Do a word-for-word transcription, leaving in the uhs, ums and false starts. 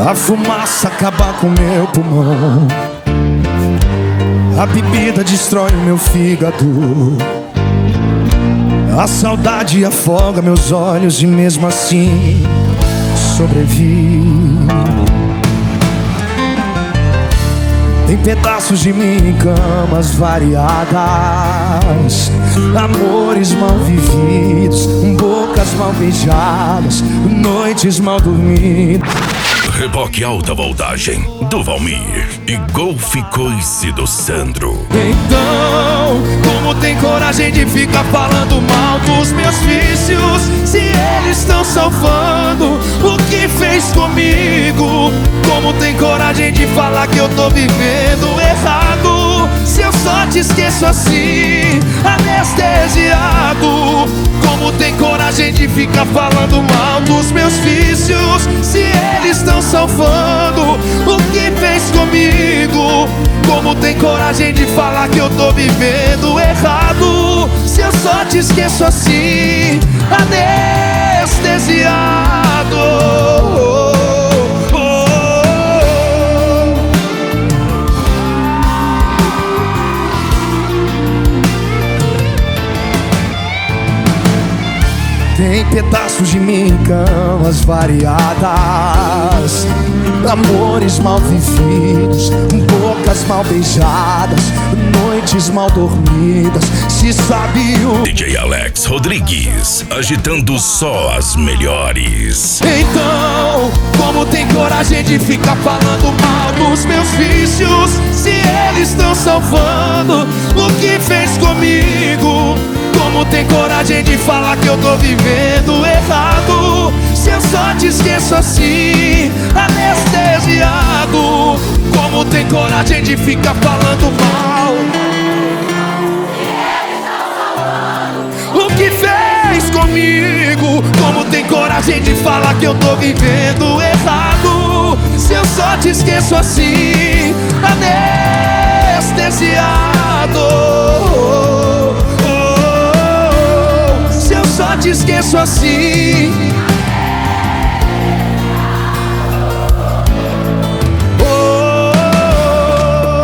A fumaça acaba com meu pulmão, a bebida destrói o meu fígado, a saudade afoga meus olhos e mesmo assim sobrevivo. Tem pedaços de mim em camas variadas, amores mal vividos, bocas mal beijadas, noites mal dormidas. Reboque alta voltagem do Valmir e Golf Coice do Sandro. Então, como tem coragem de ficar falando mal dos meus vícios, se eles estão salvando o que fez comigo? Como tem coragem de falar que eu tô vivendo errado, se eu só te esqueço assim, anestesiado? Como tem coragem de ficar falando mal dos meus vícios, se eles estão salvando o que fez comigo? Como tem coragem de falar que eu tô vivendo errado, se eu só te esqueço assim, anestesiado? Tem pedaços de mim em camas variadas, amores mal vividos, bocas mal beijadas, noites mal dormidas. Se sabe o D J Alex Rodrigues, agitando só as melhores. Então, como tem coragem de ficar falando mal dos meus vícios, se eles estão salvando o que fez comigo? Como tem coragem de falar que eu tô vivendo errado, se eu só te esqueço assim, anestesiado? Como tem coragem de ficar falando mal o que fez comigo? Como tem coragem de falar que eu tô vivendo errado, se eu só te esqueço assim, anestesiado? Só te esqueço assim,